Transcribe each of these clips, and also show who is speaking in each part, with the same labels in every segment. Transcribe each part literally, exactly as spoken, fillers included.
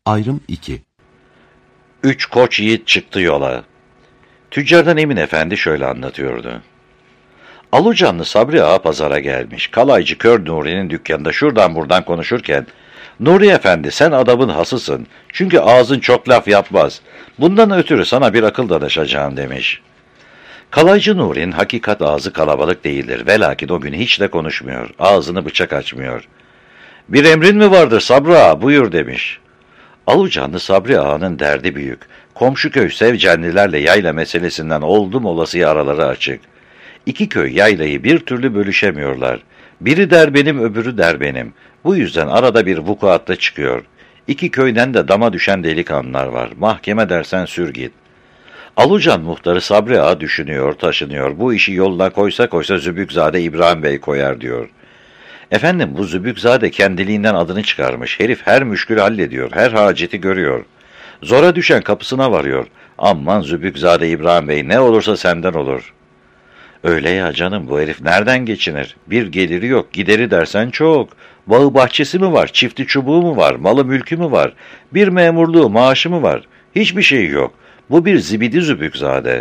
Speaker 1: Ayrım iki.
Speaker 2: Üç koç yiğit çıktı yola. Tüccardan Emin Efendi şöyle anlatıyordu. Alucanlı Sabri Ağa pazara gelmiş. Kalaycı Kör Nuri'nin dükkanında şuradan buradan konuşurken, "Nuri Efendi, sen adamın hasısın. Çünkü ağzın çok laf yapmaz. Bundan ötürü sana bir akıl danışacağım," demiş. Kalaycı Nuri'nin hakikat ağzı kalabalık değildir. Velakin o gün hiç de konuşmuyor. Ağzını bıçak açmıyor. "Bir emrin mi vardır Sabri Ağa, buyur," demiş. Alucanlı Sabri Ağa'nın derdi büyük. Komşu köy Sevcenlilerle yayla meselesinden oldum olasıya araları açık. İki köy yaylayı bir türlü bölüşemiyorlar. Biri der benim, öbürü der benim. Bu yüzden arada bir vukuatta çıkıyor. İki köyden de dama düşen delikanlılar var. Mahkeme dersen sür git. Alucan muhtarı Sabri Ağa düşünüyor, taşınıyor. Bu işi yoluna koysa koysa Zübükzade İbrahim Bey koyar diyor. Efendim, bu Zübükzade kendiliğinden adını çıkarmış. Herif her müşkülü hallediyor, her haceti görüyor. Zora düşen kapısına varıyor. Aman Zübükzade İbrahim Bey, ne olursa senden olur. Öyle ya canım, bu herif nereden geçinir? Bir geliri yok, gideri dersen çok. Bağı bahçesi mi var, çifti çubuğu mu var, malı mülkü mü var? Bir memurluğu, maaşı mı var? Hiçbir şey yok. Bu bir zibidi Zübükzade.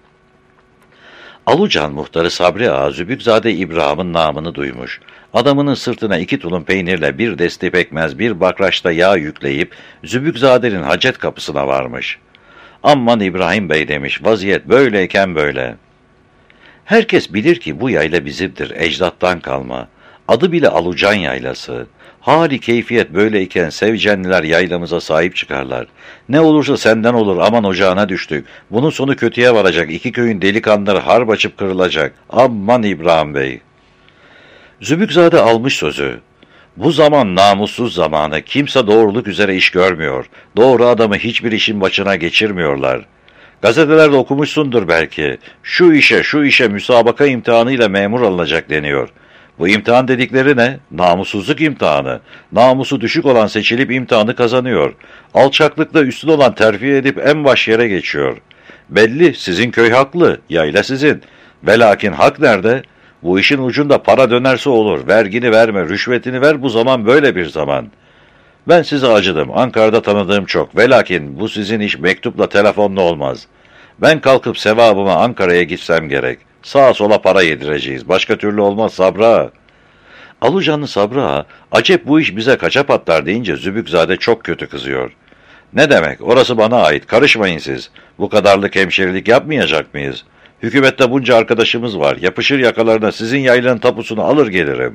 Speaker 2: Alucan muhtarı Sabri Ağa Zübükzade İbrahim'in namını duymuş. Adamının sırtına iki tulum peynirle bir desti pekmez bir bakraçta yağ yükleyip Zübükzade'nin hacet kapısına varmış. "Aman İbrahim Bey," demiş, "vaziyet böyleyken böyle. Herkes bilir ki bu yayla bizimdir, ecdattan kalma. Adı bile Alucan yaylası. Hali keyfiyet böyleyken Sevcenliler yaylamıza sahip çıkarlar. Ne olursa senden olur, aman ocağına düştük. Bunun sonu kötüye varacak, iki köyün delikanlıları harp açıp kırılacak. Aman İbrahim Bey." Zübükzade almış sözü. Bu zaman namussuz zamanı, kimse doğruluk üzere iş görmüyor. Doğru adamı hiçbir işin başına geçirmiyorlar. Gazetelerde okumuşsundur belki. Şu işe, şu işe müsabaka imtihanıyla memur alınacak deniyor. Bu imtihan dedikleri ne? Namussuzluk imtihanı. Namusu düşük olan seçilip imtihanı kazanıyor. Alçaklıkla üstün olan terfi edip en baş yere geçiyor. Belli, sizin köy haklı, yayla sizin. Velakin hak nerede? Bu işin ucunda para dönerse olur. Vergini verme, rüşvetini ver, bu zaman böyle bir zaman. Ben size acıdım, Ankara'da tanıdığım çok. Velakin bu sizin iş mektupla telefonla olmaz. Ben kalkıp sevabıma Ankara'ya gitsem gerek. Sağa sola para yedireceğiz. Başka türlü olmaz Sabri Ağa. Alucanlı Sabri Ağa, acep bu iş bize kaça patlar deyince Zübükzade çok kötü kızıyor. "Ne demek? Orası bana ait. Karışmayın siz. Bu kadarlık hemşerilik yapmayacak mıyız? Hükümette bunca arkadaşımız var. Yapışır yakalarına, sizin yaylanın tapusunu alır gelirim."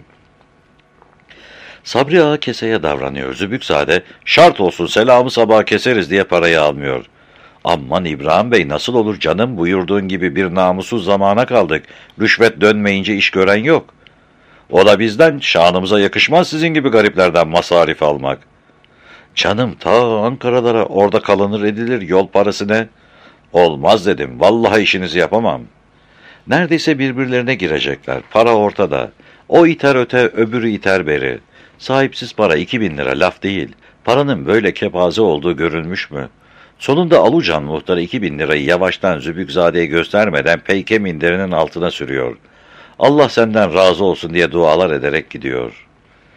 Speaker 2: Sabri Ağa keseye davranıyor. Zübükzade, "Şart olsun, selamı sabah keseriz," diye parayı almıyor. "Aman İbrahim Bey, nasıl olur canım, buyurduğun gibi bir namussuz zamana kaldık. Rüşvet dönmeyince iş gören yok. O da bizden, şanımıza yakışmaz sizin gibi gariplerden masarif almak." "Canım, ta Ankara'lara, orada kalınır edilir, yol parası ne?" "Olmaz," dedim, "vallahi işinizi yapamam." Neredeyse birbirlerine girecekler, para ortada. O iter öte, öbürü iter beri. Sahipsiz para iki bin lira laf değil. Paranın böyle kepaze olduğu görülmüş mü? Sonunda Alucan muhtarı iki bin lirayı yavaştan Zübükzade'ye göstermeden peyke minderinin altına sürüyor. "Allah senden razı olsun," diye dualar ederek gidiyor.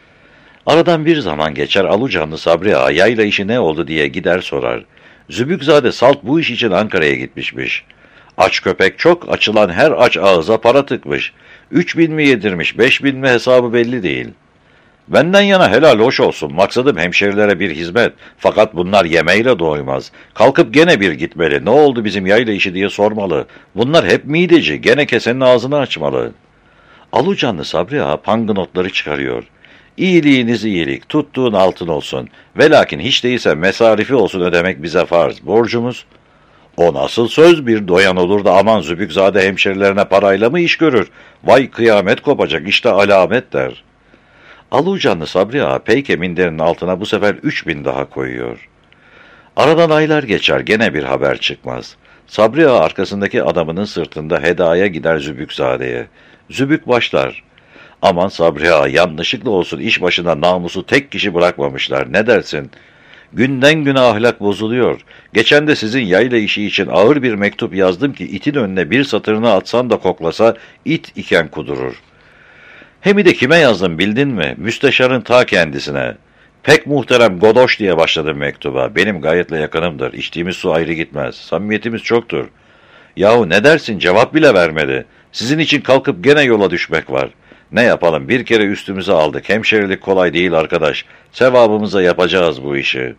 Speaker 2: Aradan bir zaman geçer, Alucanlı Sabri Ağa yayla işi ne oldu diye gider sorar. Zübükzade salt bu iş için Ankara'ya gitmişmiş. Aç köpek çok, açılan her aç ağıza para tıkmış. Üç bin mi yedirmiş, beş bin mi hesabı belli değil. Benden yana helal hoş olsun, maksadım hemşerilere bir hizmet. Fakat bunlar yemeğiyle doymaz. Kalkıp gene bir gitmeli, ne oldu bizim yayla işi diye sormalı. Bunlar hep mideci, gene kesenin ağzını açmalı. Alucanlı Sabri Ağa pangınotları çıkarıyor. "İyiliğiniz iyilik, tuttuğun altın olsun. Velakin hiç değilse mesarifi olsun ödemek bize farz, borcumuz." "O nasıl söz, bir doyan olur da aman Zübükzade hemşerilerine parayla mı iş görür? Vay kıyamet kopacak, işte alamet," der. Alucanlı Sabri Ağa peyke minderinin altına bu sefer üç bin daha koyuyor. Aradan aylar geçer, gene bir haber çıkmaz. Sabri Ağa arkasındaki adamının sırtında hedaya gider Zübükzade'ye. Zübük başlar. "Aman Sabri Ağa, yanlışlıkla olsun iş başına namusu tek kişi bırakmamışlar, ne dersin? Günden güne ahlak bozuluyor. Geçen de sizin yayla işi için ağır bir mektup yazdım ki itin önüne bir satırını atsan da koklasa it iken kudurur. Hem de kime yazdım bildin mi? Müsteşarın ta kendisine. Pek muhterem Godoş diye başladım mektuba. Benim gayetle yakınımdır. İçtiğimiz su ayrı gitmez. Samimiyetimiz çoktur. Yahu ne dersin, cevap bile vermedi. Sizin için kalkıp gene yola düşmek var. Ne yapalım, bir kere üstümüze aldık. Hemşerilik kolay değil arkadaş. Sevabımıza yapacağız bu işi.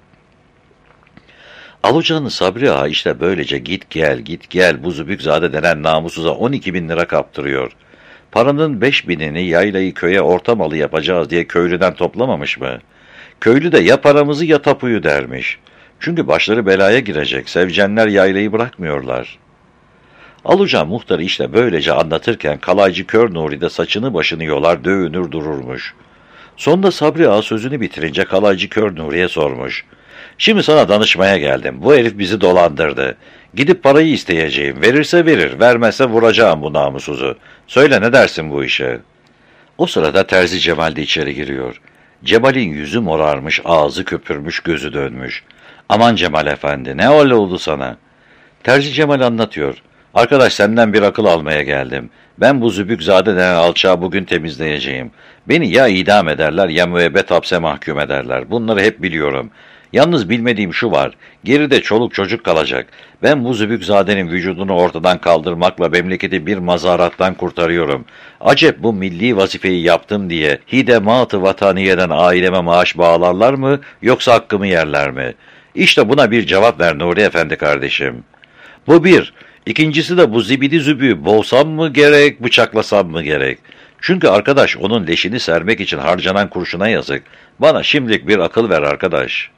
Speaker 2: Alucanlı Sabri Ağa işte böylece git gel git gel bu Zübükzade denen namussuza on iki bin lira kaptırıyor. Paranın beş binini yaylayı köye orta malı yapacağız diye köylüden toplamamış mı? Köylü de ya paramızı ya tapuyu dermiş. Çünkü başları belaya girecek. Sevcenler yaylayı bırakmıyorlar. Alucan muhtarı işte böylece anlatırken kalaycı Kör Nuri de saçını başını yolar dövünür dururmuş. Sonunda Sabri Ağa sözünü bitirince kalaycı Kör Nuri'ye sormuş. Şimdi sana danışmaya geldim. Bu herif bizi dolandırdı. Gidip parayı isteyeceğim. Verirse verir, vermezse vuracağım bu namussuzu. Söyle ne dersin bu işe? O sırada Terzi Cemal de içeri giriyor. Cemal'in yüzü morarmış, ağzı köpürmüş, gözü dönmüş. Aman Cemal efendi, ne öyle oldu sana? Terzi Cemal anlatıyor. Arkadaş senden bir akıl almaya geldim. Ben bu Zübükzade denen alçağı bugün temizleyeceğim. Beni ya idam ederler ya müebbet hapse mahkum ederler. Bunları hep biliyorum. Yalnız bilmediğim şu var. Geride çoluk çocuk kalacak. Ben bu Zübükzade'nin vücudunu ortadan kaldırmakla memleketi bir mazarattan kurtarıyorum. Acep bu milli vazifeyi yaptım diye hidemat-ı vataniyeden aileme maaş bağlarlar mı yoksa hakkımı yerler mi? İşte buna bir cevap ver Nuri Efendi kardeşim. Bu bir. İkincisi de bu zibidi zübüğü boğsam mı gerek, bıçaklasam mı gerek? Çünkü arkadaş onun leşini sermek için harcanan kurşuna yazık. Bana şimdilik bir akıl ver arkadaş.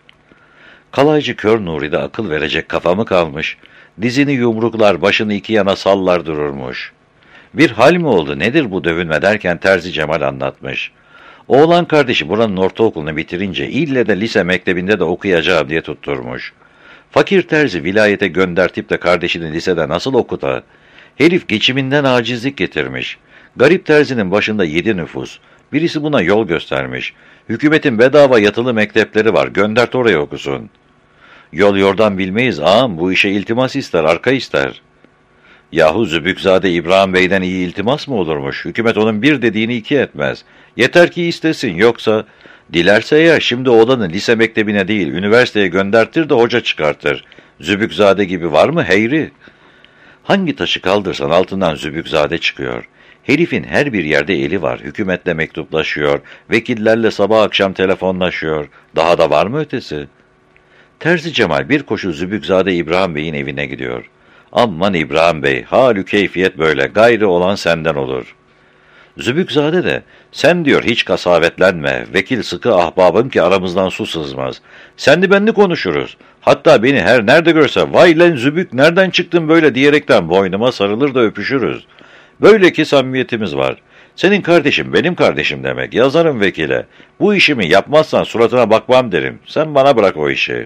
Speaker 2: Kalaycı Kör Nuri de akıl verecek kafamı kalmış. Dizini yumruklar, başını iki yana sallar dururmuş. Bir hal mi oldu, nedir bu dövünme derken Terzi Cemal anlatmış. Oğlan kardeşi buranın ortaokulunu bitirince ille de lise mektebinde de okuyacağım diye tutturmuş. Fakir terzi vilayete göndertip de kardeşini lisede nasıl okuta? Herif geçiminden acizlik getirmiş. Garip terzinin başında yedi nüfus. Birisi buna yol göstermiş. Hükümetin bedava yatılı mektepleri var, göndert oraya okusun. Yol yordan bilmeyiz ağam, bu işe iltimas ister, arka ister. Yahu Zübükzade İbrahim Bey'den iyi iltimas mı olurmuş? Hükümet onun bir dediğini iki etmez. Yeter ki istesin, yoksa... Dilerse eğer şimdi oğlanı lise mektebine değil, üniversiteye göndertir de hoca çıkartır. Zübükzade gibi var mı heyri? Hangi taşı kaldırsan altından Zübükzade çıkıyor. Herifin her bir yerde eli var, hükümetle mektuplaşıyor, vekillerle sabah akşam telefonlaşıyor. Daha da var mı ötesi? Terzi Cemal bir koşu Zübükzade İbrahim Bey'in evine gidiyor. Aman İbrahim Bey, halü keyfiyet böyle, gayrı olan senden olur. Zübükzade de, sen diyor hiç kasavetlenme, vekil sıkı ahbabım ki aramızdan su sızmaz. Senli benli konuşuruz. Hatta beni her nerede görse, vay lan Zübük nereden çıktın böyle diyerekten boynuma sarılır da öpüşürüz. Böyle ki samimiyetimiz var. Senin kardeşim benim kardeşim demek, yazarım vekile. Bu işimi yapmazsan suratına bakmam derim, sen bana bırak o işi.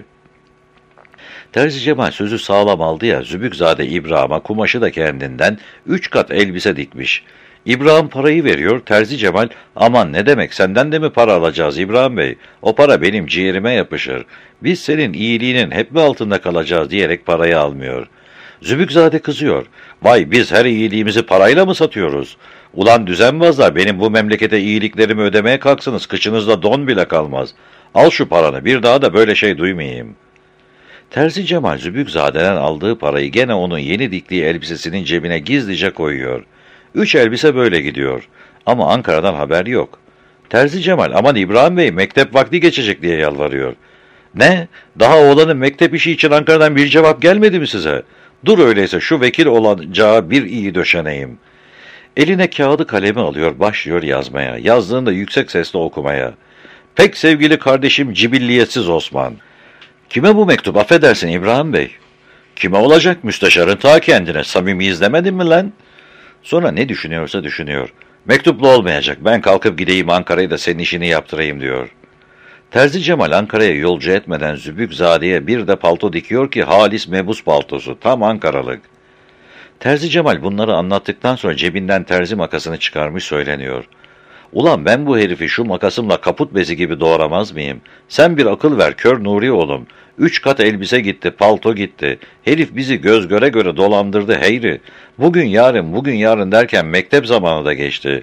Speaker 2: Terzi Cemal sözü sağlam aldı ya, Zübükzade İbrahim'a kumaşı da kendinden üç kat elbise dikmiş. İbrahim parayı veriyor, Terzi Cemal, aman ne demek senden de mi para alacağız İbrahim Bey? O para benim ciğerime yapışır. Biz senin iyiliğinin hep mi altında kalacağız diyerek parayı almıyor. Zübükzade kızıyor. Vay biz her iyiliğimizi parayla mı satıyoruz? Ulan düzenbazlar benim bu memlekete iyiliklerimi ödemeye kalksınız kıçınızda don bile kalmaz. Al şu paranı bir daha da böyle şey duymayayım. Terzi Cemal Zübükzade'den aldığı parayı gene onun yeni diktiği elbisesinin cebine gizlice koyuyor. Üç elbise böyle gidiyor. Ama Ankara'dan haber yok. Terzi Cemal aman İbrahim Bey mektep vakti geçecek diye yalvarıyor. Ne? Daha oğlanın mektep işi için Ankara'dan bir cevap gelmedi mi size? Dur öyleyse şu vekil olacağı bir iyi döşeneyim. Eline kağıdı kalemi alıyor başlıyor yazmaya. Yazdığında yüksek sesle okumaya. Pek sevgili kardeşim cibilliyetsiz Osman. Kime bu mektup affedersin İbrahim Bey? Kime olacak müsteşarın ta kendine samimi izlemedin mi lan? Sonra ne düşünüyorsa düşünüyor. Mektuplu olmayacak ben kalkıp gideyim Ankara'ya da senin işini yaptırayım diyor. Terzi Cemal Ankara'ya yolcu etmeden Zübükzade'ye bir de palto dikiyor ki halis mebus paltosu tam Ankaralık. Terzi Cemal bunları anlattıktan sonra cebinden terzi makasını çıkarmış söyleniyor. Ulan ben bu herifi şu makasımla kaput bezi gibi doğramaz mıyım? Sen bir akıl ver Kör Nuri oğlum. Üç kat elbise gitti, palto gitti. Herif bizi göz göre göre dolandırdı heyri. Bugün yarın, bugün yarın derken mektep zamanı da geçti.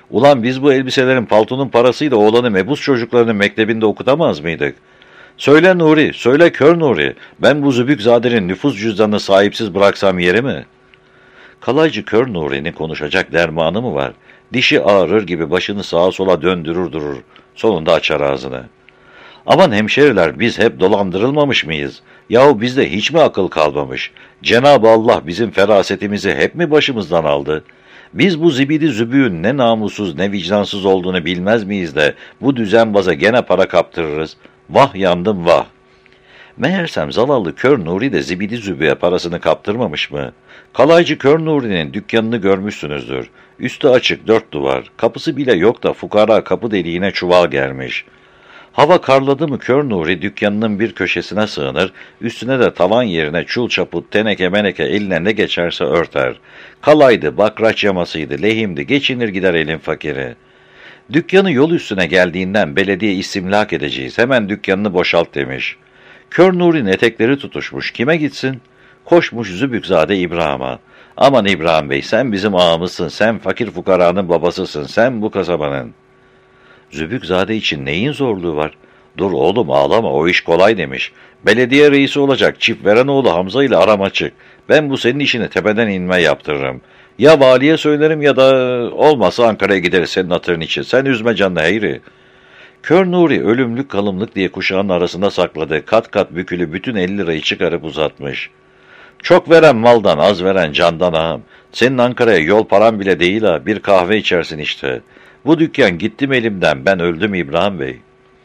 Speaker 2: Ulan biz bu elbiselerin paltonun parasıyla oğlanı mebus çocuklarının mektebinde okutamaz mıydık? Söyle Nuri, söyle kör Nuri, ben bu Zübükzade'nin nüfus cüzdanını sahipsiz bıraksam yeri mi? Kalaycı kör Nuri'nin konuşacak dermanı mı var? Dişi ağrır gibi başını sağa sola döndürür durur. Sonunda açar ağzını. Aman hemşeriler, biz hep dolandırılmamış mıyız? Yahu bizde hiç mi akıl kalmamış? Cenab-ı Allah bizim ferasetimizi hep mi başımızdan aldı? Biz bu zibidi zübüğün ne namussuz ne vicdansız olduğunu bilmez miyiz de bu düzenbaza gene para kaptırırız? Vah yandım vah! Meğersem zavallı kör Nuri de zibidi zübüğe parasını kaptırmamış mı? Kalaycı kör Nuri'nin dükkanını görmüşsünüzdür. Üstü açık dört duvar, kapısı bile yok da fukara kapı deliğine çuval germiş. Hava karladı mı kör Nuri dükkanının bir köşesine sığınır, üstüne de tavan yerine çul çaput, teneke meneke eline ne geçerse örter. Kalaydı, bakraç yamasıydı, lehimdi, geçinir gider elin fakiri. Dükkanı yol üstüne geldiğinden belediye istimlak edeceğiz, hemen dükkanını boşalt demiş. Kör Nuri'nin etekleri tutuşmuş, kime gitsin? Koşmuş Zübükzade İbrahim'a. Aman İbrahim Bey, sen bizim ağamızsın, sen fakir fukaranın babasısın, sen bu kasabanın. Zübükzade için neyin zorluğu var? Dur oğlum ağlama, o iş kolay demiş. Belediye reisi olacak çift veren oğlu Hamza ile aram açık. Ben bu senin işini tepeden inme yaptırırım. Ya valiye söylerim ya da olmazsa Ankara'ya gideriz senin hatırın için. Sen üzme canını Heyri. Kör Nuri ölümlük kalımlık diye kuşağın arasında sakladığı kat kat bükülü bütün elli lirayı çıkarıp uzatmış. Çok veren maldan az veren candan ağam. Senin Ankara'ya yol paran bile değil ha, bir kahve içersin işte. Bu dükkan gittim elimden, ben öldüm İbrahim Bey.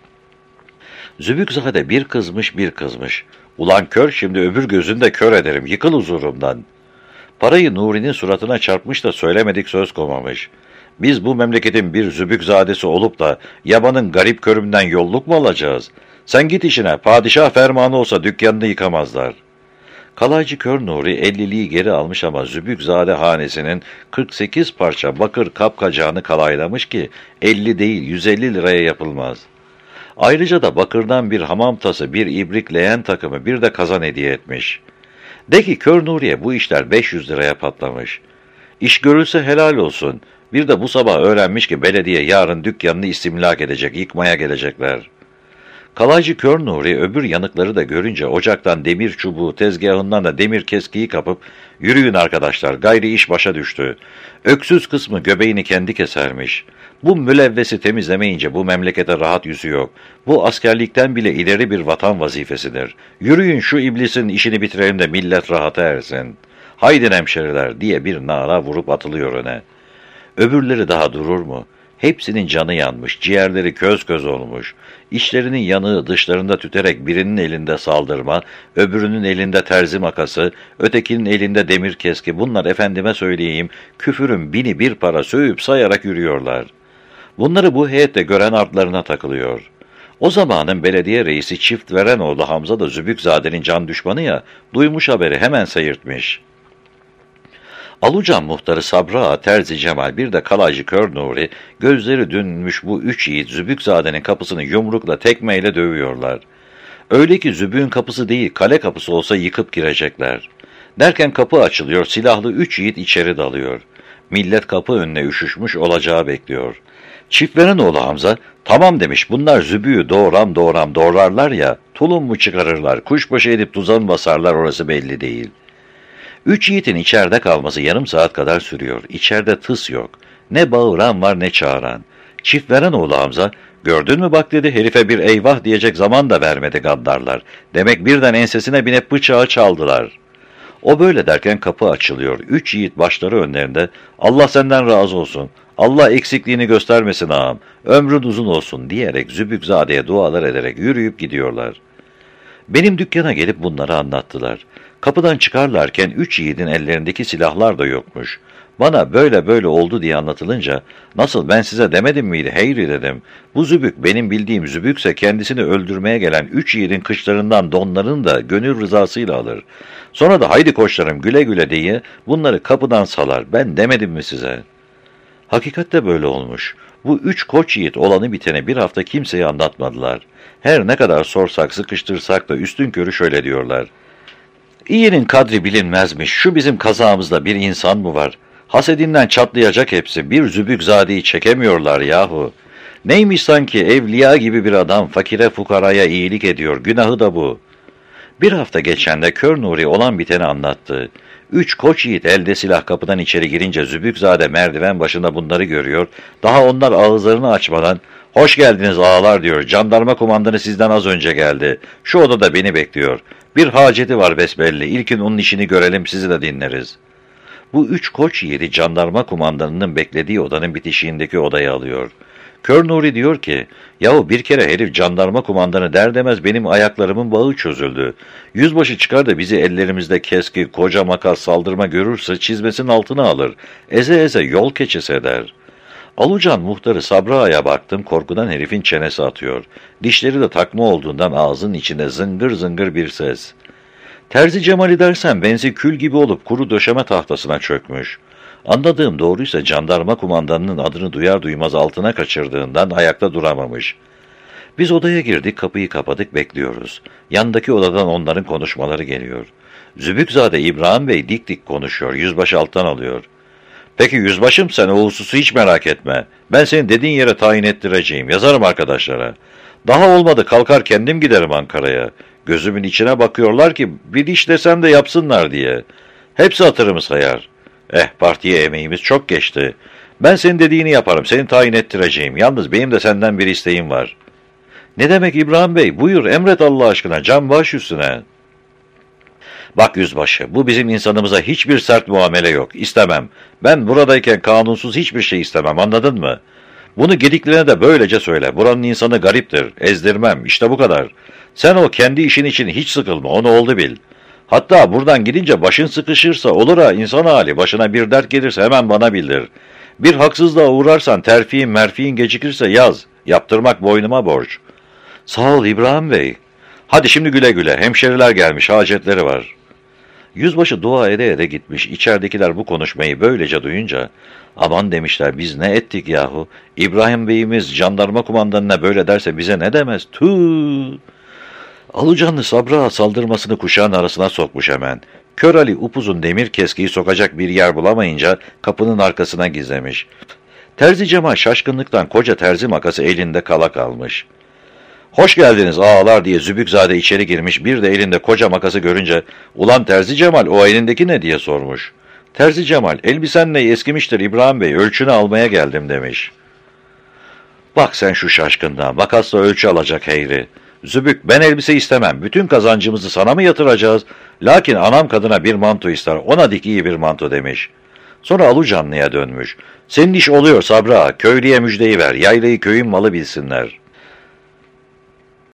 Speaker 2: Zübükzade bir kızmış bir kızmış. Ulan kör, şimdi öbür gözünü de kör ederim, yıkıl huzurumdan. Parayı Nuri'nin suratına çarpmış da söylemedik söz koymamış. Biz bu memleketin bir Zübükzadesi olup da yabanın garip körümden yolluk mu alacağız? Sen git işine, padişah fermanı olsa dükkanını yıkamazlar. Kalaycı kör Nuri elliliği geri almış ama Zübükzade hanesinin kırk sekiz parça bakır kapkacağını kalaylamış ki elli değil yüz elli liraya yapılmaz. Ayrıca da bakırdan bir hamam tası, bir ibrik leğen takımı, bir de kazan hediye etmiş. De ki kör Nuri'ye bu işler beş yüz liraya patlamış. İş görülse helal olsun. Bir de bu sabah öğrenmiş ki belediye yarın dükkanını istimlak edecek, yıkmaya gelecekler. Kalaycı kör Nuri öbür yanıkları da görünce ocaktan demir çubuğu, tezgahından da demir keskiyi kapıp "Yürüyün arkadaşlar, gayri iş başa düştü. Öksüz kısmı göbeğini kendi kesermiş. Bu mülevvesi temizlemeyince bu memlekete rahat yüzü yok. Bu askerlikten bile ileri bir vatan vazifesidir. Yürüyün şu iblisin işini bitirelim de millet rahata ersin. Haydi hemşeriler" diye bir nara vurup atılıyor öne. Öbürleri daha durur mu? Hepsinin canı yanmış, ciğerleri köz köz olmuş. İçlerinin yanığı dışlarında tüterek birinin elinde saldırma, öbürünün elinde terzi makası, ötekinin elinde demir keski, bunlar efendime söyleyeyim, küfürün bini bir para sövüp sayarak yürüyorlar. Bunları bu heyette gören artlarına takılıyor. O zamanın belediye reisi çift veren oğlu Hamza da Zübükzade'nin can düşmanı ya, duymuş haberi hemen seyirtmiş. Alucan muhtarı Sabri Ağa, Terzi Cemal, bir de Kalaycı kör Nuri, gözleri dönmüş bu üç yiğit Zübükzade'nin kapısını yumrukla tekmeyle dövüyorlar. Öyle ki Zübük'ün kapısı değil, kale kapısı olsa yıkıp girecekler. Derken kapı açılıyor, silahlı üç yiğit içeri dalıyor. Millet kapı önüne üşüşmüş, olacağı bekliyor. Çiftlerin oğlu Hamza, "Tamam" demiş, "bunlar Zübük'ü doğram doğram doğrarlar ya, tulum mu çıkarırlar, kuşbaşı edip tuzan basarlar, orası belli değil." Üç yiğitin içeride kalması yarım saat kadar sürüyor. İçeride tıs yok. Ne bağıran var ne çağıran. Çift veren oğlu Hamza, "Gördün mü bak" dedi, "herife bir eyvah diyecek zaman da vermedi gaddarlar. Demek birden ensesine binip bıçağı çaldılar." O böyle derken kapı açılıyor. Üç yiğit başları önlerinde, "Allah senden razı olsun, Allah eksikliğini göstermesin ağam, ömrün uzun olsun" diyerek Zübükzade'ye dualar ederek yürüyüp gidiyorlar. Benim dükkana gelip bunları anlattılar. Kapıdan çıkarlarken üç yiğidin ellerindeki silahlar da yokmuş. Bana böyle böyle oldu diye anlatılınca, "Nasıl, ben size demedim miydi Heyri" dedim. "Bu Zübük benim bildiğim Zübükse kendisini öldürmeye gelen üç yiğidin kıçlarından donlarını da gönül rızasıyla alır. Sonra da 'haydi koçlarım güle güle' diye bunları kapıdan salar. Ben demedim mi size?" Hakikatte böyle olmuş. Bu üç koç yiğit olanı bitene bir hafta kimseye anlatmadılar. Her ne kadar sorsak sıkıştırsak da üstünkörü şöyle diyorlar: "İyinin kadri bilinmezmiş, şu bizim kazağımızda bir insan mı var? Hasedinden çatlayacak hepsi. Bir Zübükzade'yi çekemiyorlar yahu. Neymiş sanki evliya gibi bir adam fakire fukaraya iyilik ediyor. Günahı da bu. Bir hafta geçende Kör Nuri olan biteni anlattı. Üç koç yiğit elde silah kapıdan içeri girince Zübükzade merdiven başında bunları görüyor. Daha onlar ağızlarını açmadan "Hoş geldiniz ağalar" diyor. "Jandarma kumandanı sizden az önce geldi. Şu odada beni bekliyor. Bir haceti var besbelli. İlkin onun işini görelim, sizi de dinleriz." Bu üç koç yiğidi jandarma kumandanının beklediği odanın bitişiğindeki odaya alıyor. Kör Nuri diyor ki, "Yahu bir kere herif jandarma kumandanı der demez benim ayaklarımın bağı çözüldü. Yüzbaşı çıkar da bizi ellerimizde keski, koca makas saldırma görürse çizmesinin altına alır. Eze eze yol keçisi eder." Alucan muhtarı Sabri Ağa'ya baktım, korkudan herifin çenesi atıyor. Dişleri de takma olduğundan ağzının içinde zıngır zıngır bir ses. Terzi Cemal'i dersen benzi kül gibi olup kuru döşeme tahtasına çökmüş. Anladığım doğruysa jandarma kumandanının adını duyar duymaz altına kaçırdığından ayakta duramamış. Biz odaya girdik, kapıyı kapadık, bekliyoruz. Yandaki odadan onların konuşmaları geliyor. Zübükzade İbrahim Bey dik dik konuşuyor, yüzbaşı alttan alıyor. "Peki yüzbaşım, sen o hususu hiç merak etme. Ben seni dediğin yere tayin ettireceğim, yazarım arkadaşlara. Daha olmadı kalkar kendim giderim Ankara'ya. Gözümün içine bakıyorlar ki bir iş desem de yapsınlar diye. Hepsi hatırımı sayar. Eh, partiye emeğimiz çok geçti. Ben senin dediğini yaparım, seni tayin ettireceğim. Yalnız benim de senden bir isteğim var." "Ne demek İbrahim Bey? Buyur, emret Allah aşkına, can baş üstüne." "Bak yüzbaşı, bu bizim insanımıza hiçbir sert muamele yok. İstemem. Ben buradayken kanunsuz hiçbir şey istemem, anladın mı? Bunu gediklerine de böylece söyle. Buranın insanı gariptir, ezdirmem, işte bu kadar. Sen o kendi işin için hiç sıkılma, onu oldu bil. Hatta buradan gidince başın sıkışırsa, olur ha insan hali, başına bir dert gelirse hemen bana bildir. Bir haksızlığa uğrarsan, terfiin merfiin gecikirse yaz. Yaptırmak boynuma borç." "Sağ ol İbrahim Bey." "Hadi şimdi güle güle, hemşeriler gelmiş, hacetleri var." Yüzbaşı dua ede ede gitmiş. İçeridekiler bu konuşmayı böylece duyunca, "Aman," demişler, "biz ne ettik yahu? İbrahim Bey'imiz jandarma kumandanına böyle derse bize ne demez? Tüh!" Alucanlı Sabri Ağa saldırmasını kuşağın arasına sokmuş hemen. Kör Ali upuzun demir keskiyi sokacak bir yer bulamayınca kapının arkasına gizlemiş. Terzi Cemal şaşkınlıktan koca terzi makası elinde kala kalmış. "Hoş geldiniz ağalar" diye Zübükzade içeri girmiş, bir de elinde koca makası görünce, "Ulan Terzi Cemal, o elindeki ne?" diye sormuş. Terzi Cemal, "Elbisen ne eskimiştir İbrahim Bey, ölçünü almaya geldim" demiş. Bak sen şu şaşkınlığa, makasla ölçü alacak heyri. "Zübük, ben elbise istemem, bütün kazancımızı sana mı yatıracağız? Lakin anam kadına bir manto ister, ona dik iyi bir manto" demiş. Sonra Alucanlı'ya dönmüş. "Senin iş oluyor Sabri Ağa, köylüye müjdeyi ver, yaylayı köyün malı bilsinler."